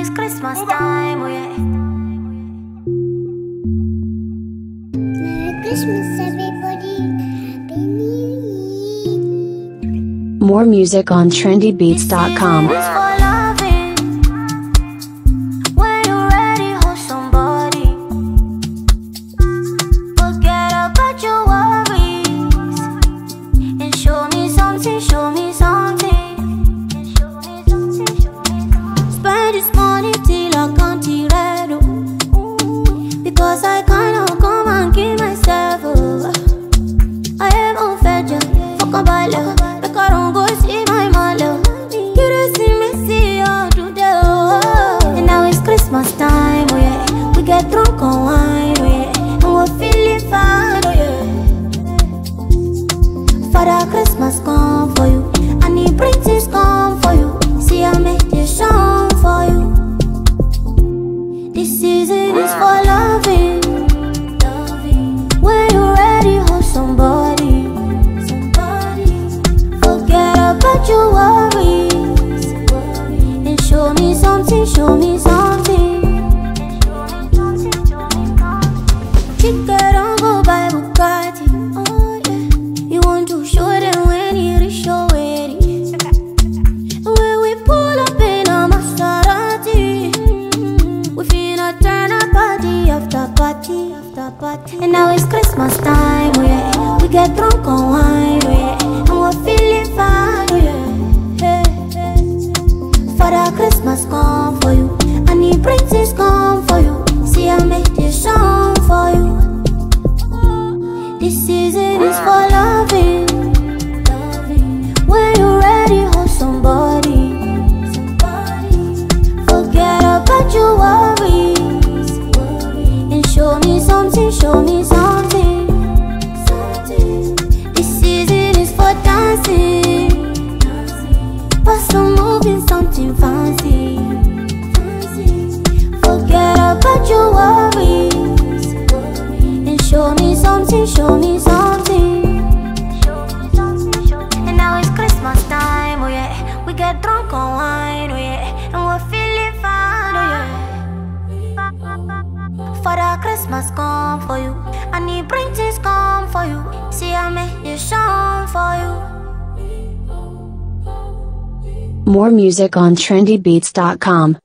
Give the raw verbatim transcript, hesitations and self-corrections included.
it's Christmas time, oh yeah. Merry Christmas, everybody. Happy New Year. More music on trendy beats dot com. This season is for loving. When you're ready, hold somebody. Forget about your worries and show me something, show me something. Spend this money till I can't eat red, oh. Because I cannot come and give myself, oh. I am on fedja, fuck a baller. Make I don't go see my mother. You don't see me see you today, oh. And now it's Christmas time, oh yeah. We get drunk on wine, oh yeah. And we're feeling fine, oh yeah. Father Christmas come for you, and he brings his come for you. See I make this song for you. This season is for loving. When you're ready, hold somebody. Forget about your worries and show me something, show me something. Chica don't go buy Bugatti, oh yeah. You want to show them when you reach your wedding. When we pull up in a Maserati, we finna turn a party after party after party. And now it's Christmas time, oh yeah. We get drunk on wine, oh yeah. And we're feeling fine, oh yeah. Hey. Father Christmas come for you, and he brings his come for you. See I make this song for you. This season is for loving. When you're ready, hold somebody. Forget about your worries and show me something, show me something. This season is for dancing, but some moving something fancy. Forget about your worries and show me something, show me something. And now it's Christmas time, oh yeah. We get drunk on wine, oh yeah. And we're feeling fine, oh yeah. Father Christmas come for you, and he brings his come for you. See I make this song for you. More music on trendy beats dot com.